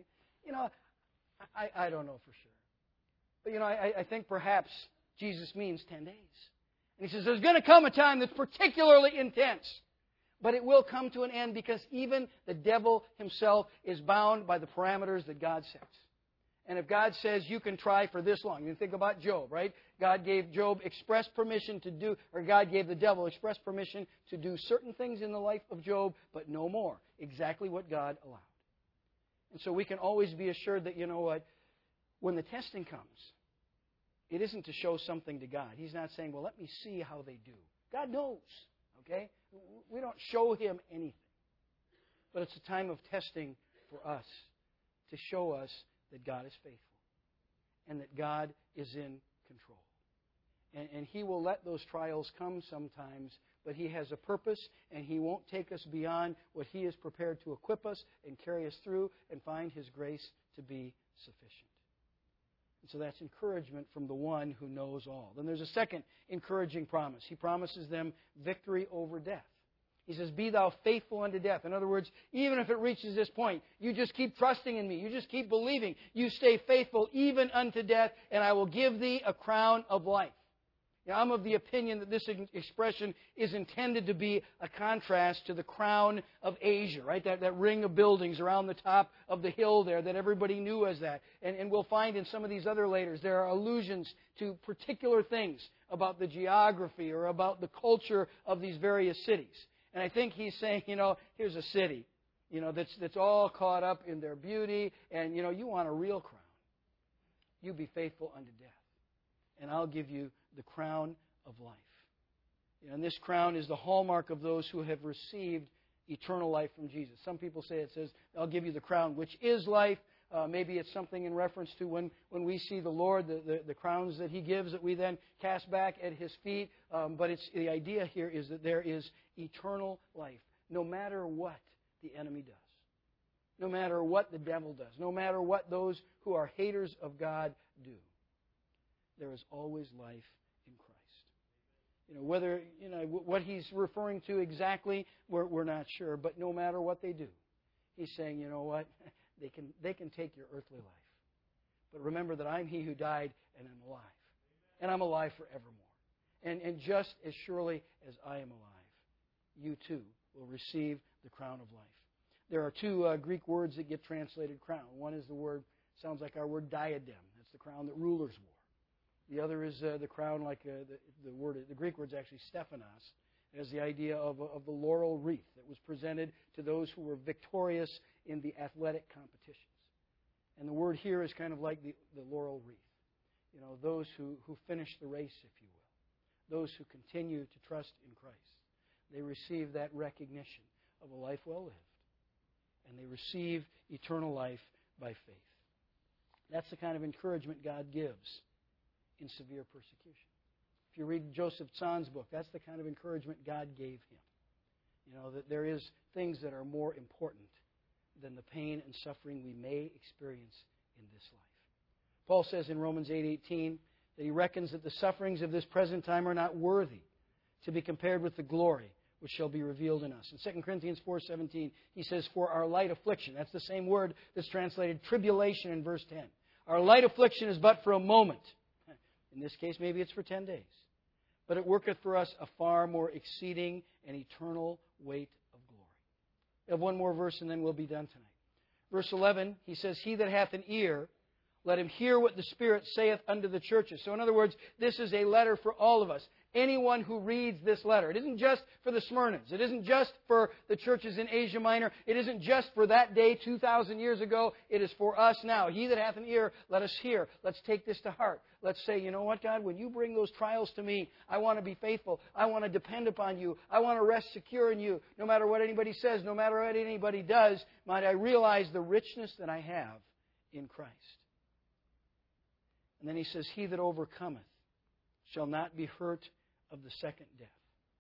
I don't know for sure. But, I think perhaps Jesus means 10 days. And he says there's going to come a time that's particularly intense. But it will come to an end because even the devil himself is bound by the parameters that God sets. And if God says you can try for this long, you think about Job, right? God gave Job express permission to do, or God gave the devil express permission to do certain things in the life of Job, but no more. Exactly what God allowed. And so we can always be assured that, when the testing comes, it isn't to show something to God. He's not saying, well, let me see how they do. God knows, okay? We don't show Him anything. But it's a time of testing for us to show us that God is faithful and that God is in control. And He will let those trials come sometimes, but He has a purpose, and He won't take us beyond what He is prepared to equip us and carry us through and find His grace to be sufficient. And so that's encouragement from the one who knows all. Then there's a second encouraging promise. He promises them victory over death. He says, be thou faithful unto death. In other words, even if it reaches this point, you just keep trusting in me. You just keep believing. You stay faithful even unto death, and I will give thee a crown of life. Now, I'm of the opinion that this expression is intended to be a contrast to the crown of Asia, right? That ring of buildings around the top of the hill there that everybody knew as that. And we'll find in some of these other letters there are allusions to particular things about the geography or about the culture of these various cities. And I think he's saying, here's a city, that's all caught up in their beauty, and, you want a real crown. You be faithful unto death, and I'll give you the crown of life. And this crown is the hallmark of those who have received eternal life from Jesus. Some people say it says, I'll give you the crown, which is life. Maybe it's something in reference to when we see the Lord, the crowns that He gives that we then cast back at His feet. But the idea here is that there is eternal life, no matter what the enemy does, no matter what the devil does, no matter what those who are haters of God do. There is always life in Christ. Whether what He's referring to exactly, we're not sure. But no matter what they do, He's saying, you know what? They can take your earthly life. But remember that I'm He who died and am alive. And I'm alive forevermore. And just as surely as I am alive, you too will receive the crown of life. There are 2 Greek words that get translated crown. One is the word, sounds like our word diadem. That's the crown that rulers wore. The other is the crown, like the Greek word's actually Stephanos. It has the idea of the laurel wreath that was presented to those who were victorious in the athletic competitions. And the word here is kind of like the laurel wreath. Those who finish the race, if you will. Those who continue to trust in Christ. They receive that recognition of a life well lived. And they receive eternal life by faith. That's the kind of encouragement God gives in severe persecution. If you read Joseph Tsan's book, that's the kind of encouragement God gave him. You know, that there is things that are more important than the pain and suffering we may experience in this life. Paul says in Romans 8:18 that he reckons that the sufferings of this present time are not worthy to be compared with the glory which shall be revealed in us. In 2 Corinthians 4:17, he says, for our light affliction. That's the same word that's translated tribulation in verse 10. Our light affliction is but for a moment. In this case, maybe it's for 10 days. But it worketh for us a far more exceeding and eternal weight of glory. We have one more verse and then we'll be done tonight. Verse 11, he says, he that hath an ear, let him hear what the Spirit saith unto the churches. So in other words, this is a letter for all of us. Anyone who reads this letter. It isn't just for the Smyrnans. It isn't just for the churches in Asia Minor. It isn't just for that day 2,000 years ago. It is for us now. He that hath an ear, let us hear. Let's take this to heart. Let's say, you know what, God, when you bring those trials to me, I want to be faithful. I want to depend upon you. I want to rest secure in you. No matter what anybody says, no matter what anybody does, might I realize the richness that I have in Christ. And then he says, he that overcometh shall not be hurt of the second death.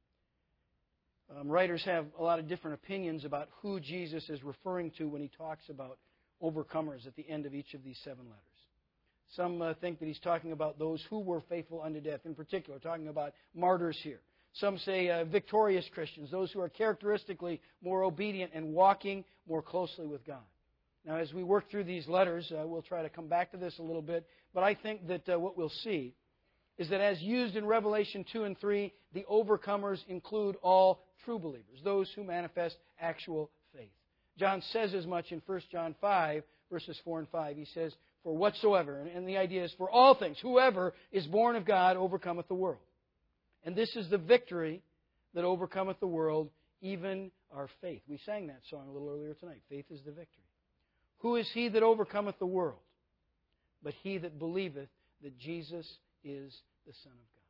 Writers have a lot of different opinions about who Jesus is referring to when he talks about overcomers at the end of each of these 7 letters. Some think that he's talking about those who were faithful unto death, in particular, talking about martyrs here. Some say victorious Christians, those who are characteristically more obedient and walking more closely with God. Now, as we work through these letters, we'll try to come back to this a little bit, but I think that what we'll see is that as used in Revelation 2 and 3, the overcomers include all true believers, those who manifest actual faith. John says as much in 1 John 5, verses 4 and 5. He says, for whatsoever, and the idea is for all things, whoever is born of God overcometh the world. And this is the victory that overcometh the world, even our faith. We sang that song a little earlier tonight. Faith is the victory. Who is he that overcometh the world? But he that believeth that Jesus is the Son of God.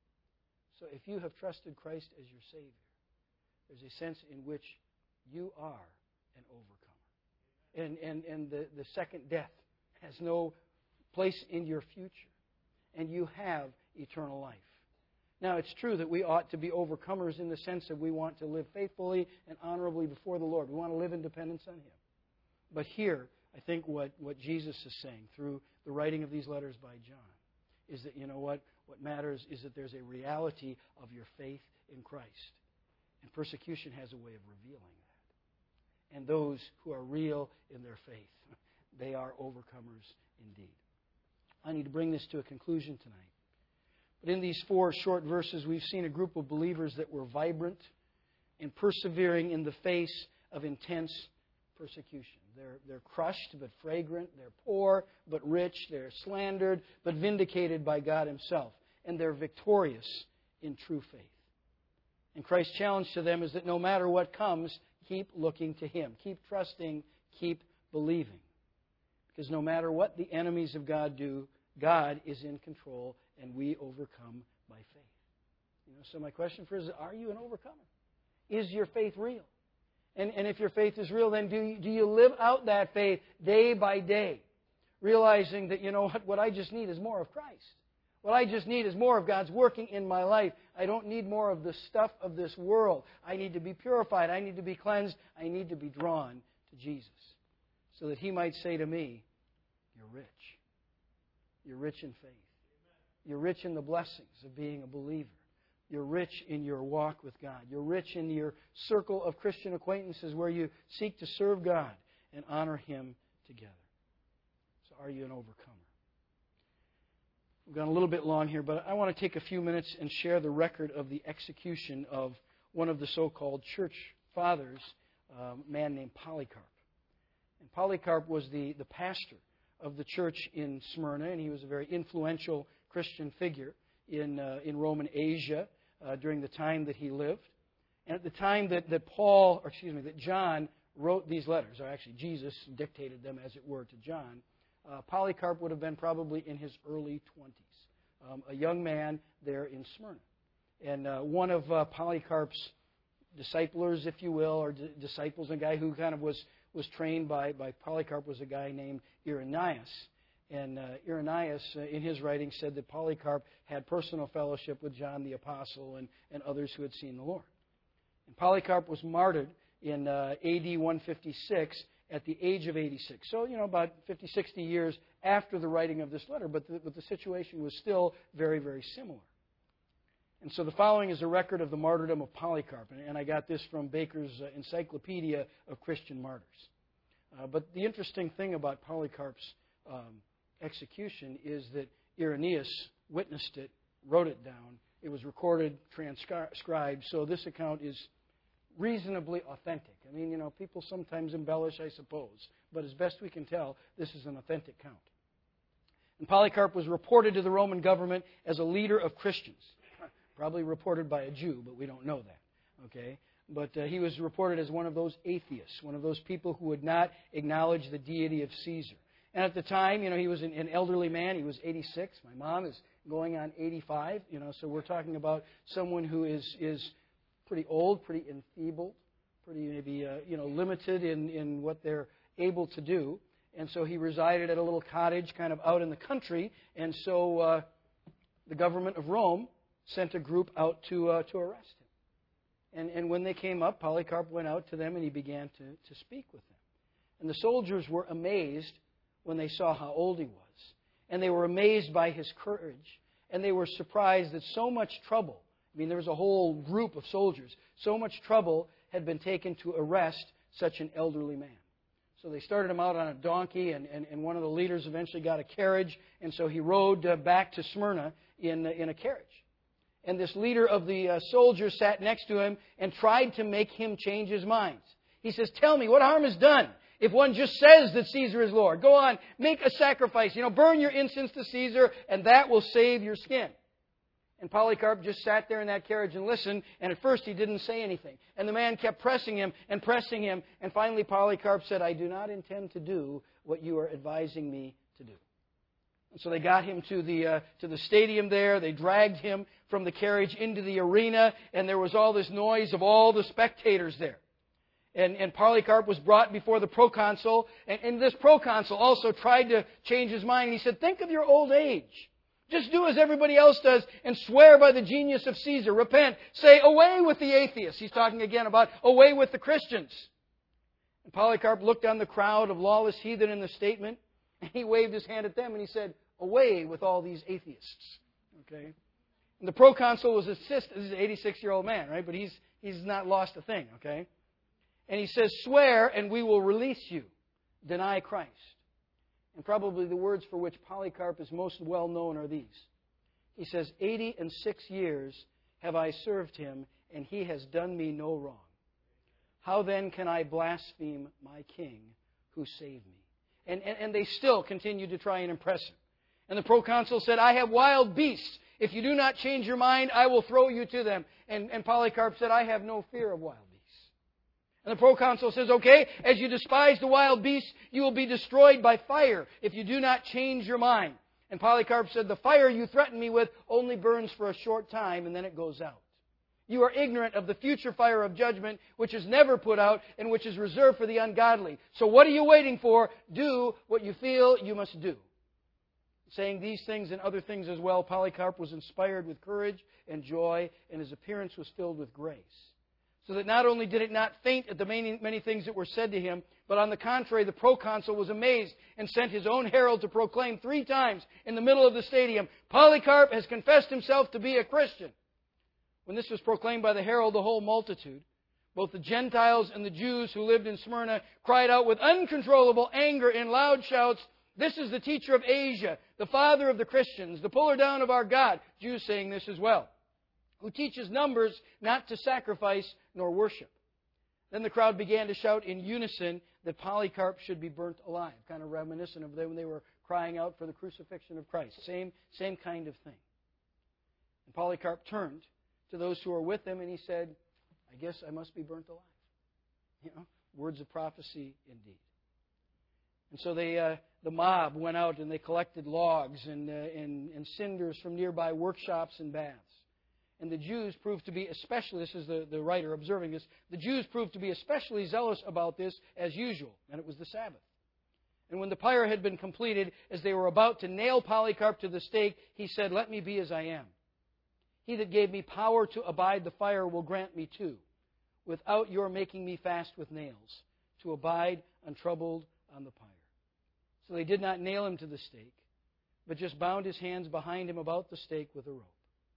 So if you have trusted Christ as your Savior, there's a sense in which you are an overcomer. And the second death has no place in your future. And you have eternal life. Now, it's true that we ought to be overcomers in the sense that we want to live faithfully and honorably before the Lord. We want to live in dependence on Him. But here, I think what Jesus is saying through the writing of these letters by John is that, you know what matters is that there's a reality of your faith in Christ. And persecution has a way of revealing that. And those who are real in their faith, they are overcomers indeed. I need to bring this to a conclusion tonight. But in these 4 short verses, we've seen a group of believers that were vibrant and persevering in the face of intense persecution. They're crushed but fragrant. They're poor but rich. They're slandered but vindicated by God Himself. And they're victorious in true faith. And Christ's challenge to them is that no matter what comes, keep looking to Him. Keep trusting. Keep believing. Because no matter what the enemies of God do, God is in control and we overcome by faith. So my question for you is, are you an overcomer? Is your faith real? And if your faith is real, then do you live out that faith day by day, realizing that, what I just need is more of Christ. What I just need is more of God's working in my life. I don't need more of the stuff of this world. I need to be purified. I need to be cleansed. I need to be drawn to Jesus so that He might say to me, you're rich. You're rich in faith. You're rich in the blessings of being a believer. You're rich in your walk with God. You're rich in your circle of Christian acquaintances where you seek to serve God and honor Him together. So are you an overcomer? We've gone a little bit long here, but I want to take a few minutes and share the record of the execution of one of the so-called church fathers, a man named Polycarp. And Polycarp was the pastor of the church in Smyrna, and he was a very influential Christian figure in Roman Asia during the time that he lived. And at the time that John wrote these letters, or actually Jesus dictated them, as it were, to John, Polycarp would have been probably in his early 20s, a young man there in Smyrna. And one of Polycarp's disciplers, if you will, or disciples, a guy who kind of was trained by Polycarp, was a guy named Irenaeus. And Irenaeus, in his writing, said that Polycarp had personal fellowship with John the Apostle and others who had seen the Lord. And Polycarp was martyred in AD 156 at the age of 86. So, about 50, 60 years after the writing of this letter. But the situation was still very, very similar. And so the following is a record of the martyrdom of Polycarp. And I got this from Baker's Encyclopedia of Christian Martyrs. But the interesting thing about Polycarp's execution is that Irenaeus witnessed it, wrote it down. It was recorded, transcribed. So this account is reasonably authentic. I mean, people sometimes embellish, I suppose. But as best we can tell, this is an authentic count. And Polycarp was reported to the Roman government as a leader of Christians. Probably reported by a Jew, but we don't know that. Okay? But he was reported as one of those atheists, one of those people who would not acknowledge the deity of Caesar. And at the time, he was an elderly man. He was 86. My mom is going on 85. So we're talking about someone who is pretty old, pretty enfeebled, pretty maybe limited in what they're able to do. And so he resided at a little cottage kind of out in the country. And so the government of Rome sent a group out to arrest him. And when they came up, Polycarp went out to them and he began to speak with them. And the soldiers were amazed when they saw how old he was. And they were amazed by his courage. And they were surprised that so much trouble, there was a whole group of soldiers, so much trouble had been taken to arrest such an elderly man. So they started him out on a donkey, and one of the leaders eventually got a carriage, and so he rode back to Smyrna in a carriage. And this leader of the soldiers sat next to him and tried to make him change his mind. He says, "Tell me, what harm is done if one just says that Caesar is Lord? Go on, make a sacrifice. Burn your incense to Caesar, and that will save your skin." And Polycarp just sat there in that carriage and listened, and at first he didn't say anything. And the man kept pressing him, and finally Polycarp said, "I do not intend to do what you are advising me to do." And so they got him to the stadium there. They dragged him from the carriage into the arena, and there was all this noise of all the spectators there. And Polycarp was brought before the proconsul, and this proconsul also tried to change his mind. He said, "Think of your old age. Just do as everybody else does and swear by the genius of Caesar. Repent. Say, away with the atheists." He's talking again about away with the Christians. And Polycarp looked on the crowd of lawless heathen in the statement, and he waved his hand at them and he said, "Away with all these atheists." Okay? And the proconsul was this is an 86-year-old man, right? But he's not lost a thing, okay? And he says, "Swear and we will release you. Deny Christ." And probably the words for which Polycarp is most well known are these. He says, 86 years have I served him, and he has done me no wrong. How then can I blaspheme my king who saved me?" And they still continue to try and impress him. And the proconsul said, "I have wild beasts. If you do not change your mind, I will throw you to them." And Polycarp said, "I have no fear of wild beasts." And the proconsul says, "Okay, as you despise the wild beasts, you will be destroyed by fire if you do not change your mind." And Polycarp said, "The fire you threaten me with only burns for a short time and then it goes out. You are ignorant of the future fire of judgment, which is never put out and which is reserved for the ungodly. So what are you waiting for? Do what you feel you must do." Saying these things and other things as well, Polycarp was inspired with courage and joy, and his appearance was filled with grace. So that not only did it not faint at the many things that were said to him, but on the contrary, the proconsul was amazed and sent his own herald to proclaim 3 times in the middle of the stadium, "Polycarp has confessed himself to be a Christian." When this was proclaimed by the herald, the whole multitude, both the Gentiles and the Jews who lived in Smyrna, cried out with uncontrollable anger in loud shouts, "This is the teacher of Asia, the father of the Christians, the puller down of our God," Jews saying this as well, "who teaches numbers not to sacrifice nor worship." Then the crowd began to shout in unison that Polycarp should be burnt alive, kind of reminiscent of when they were crying out for the crucifixion of Christ. Same kind of thing. And Polycarp turned to those who were with him and he said, "I guess I must be burnt alive." Words of prophecy indeed. And so the mob went out and they collected logs and cinders from nearby workshops and baths. And the Jews proved to be especially, this is the writer observing this, the Jews proved to be especially zealous about this as usual, and it was the Sabbath. And when the pyre had been completed, as they were about to nail Polycarp to the stake, he said, "Let me be as I am. He that gave me power to abide the fire will grant me too, without your making me fast with nails, to abide untroubled on the pyre." So they did not nail him to the stake, but just bound his hands behind him about the stake with a rope.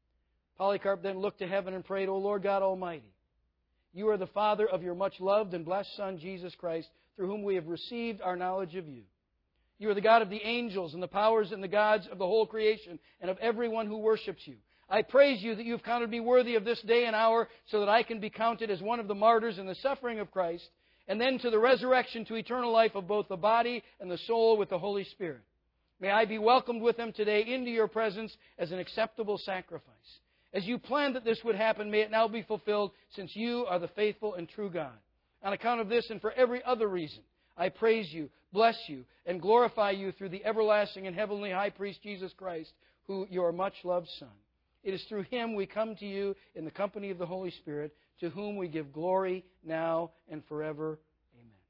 Polycarp then looked to heaven and prayed, "O Lord God Almighty, you are the Father of your much-loved and blessed Son, Jesus Christ, through whom we have received our knowledge of you. You are the God of the angels and the powers and the gods of the whole creation and of everyone who worships you. I praise you that you have counted me worthy of this day and hour so that I can be counted as one of the martyrs in the suffering of Christ, and then to the resurrection to eternal life of both the body and the soul with the Holy Spirit. May I be welcomed with them today into your presence as an acceptable sacrifice. As you planned that this would happen, may it now be fulfilled, since you are the faithful and true God. On account of this and for every other reason, I praise you, bless you, and glorify you through the everlasting and heavenly High Priest Jesus Christ, who your much-loved Son. It is through Him we come to you in the company of the Holy Spirit, to whom we give glory now and forever. Amen."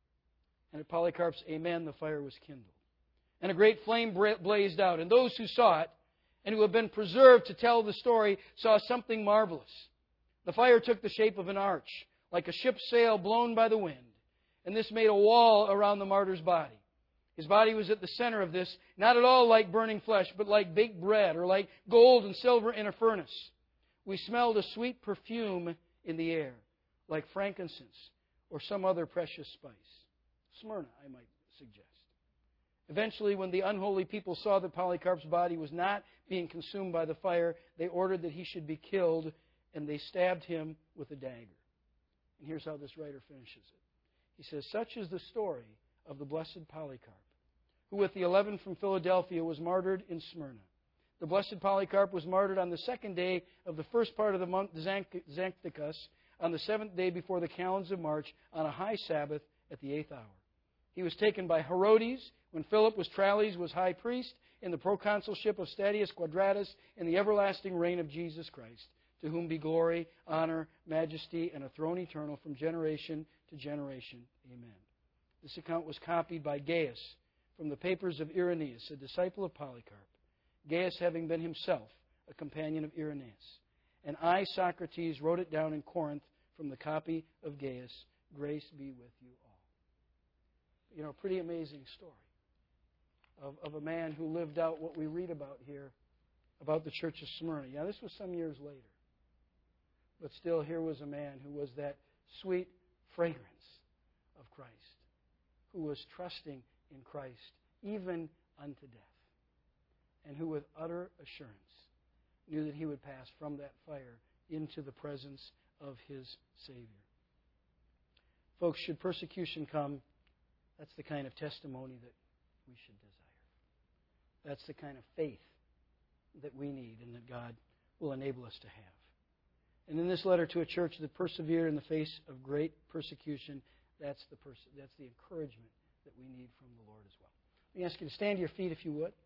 And at Polycarp's amen, the fire was kindled. And a great flame blazed out. And those who saw it, and who have been preserved to tell the story, saw something marvelous. The fire took the shape of an arch, like a ship's sail blown by the wind. And this made a wall around the martyr's body. His body was at the center of this, not at all like burning flesh, but like baked bread, or like gold and silver in a furnace. We smelled a sweet perfume in the air, like frankincense or some other precious spice. Smyrna, I might suggest. Eventually, when the unholy people saw that Polycarp's body was not being consumed by the fire, they ordered that he should be killed, and they stabbed him with a dagger. And here's how this writer finishes it. He says, "Such is the story of the blessed Polycarp, who with the 11 from Philadelphia was martyred in Smyrna. The blessed Polycarp was martyred on the second day of the first part of the month Xanthicus, on the 7th day before the calends of March, on a high Sabbath at the 8th hour. He was taken by Herodes when Philip was high priest, in the proconsulship of Stadius Quadratus, in the everlasting reign of Jesus Christ, to whom be glory, honor, majesty, and a throne eternal from generation to generation. Amen." This account was copied by Gaius from the papers of Irenaeus, a disciple of Polycarp, Gaius having been himself a companion of Irenaeus. And I, Socrates, wrote it down in Corinth from the copy of Gaius. Grace be with you all. You know, a pretty amazing story of a man who lived out what we read about here about the church of Smyrna. Yeah, this was some years later. But still, here was a man who was that sweet fragrance of Christ, who was trusting in Christ even unto death, and who with utter assurance knew that he would pass from that fire into the presence of his Savior. Folks, should persecution come, that's the kind of testimony that we should desire. That's the kind of faith that we need and that God will enable us to have. And in this letter to a church that persevered in the face of great persecution, that's the encouragement that we need from the Lord as well. Let me ask you to stand to your feet if you would.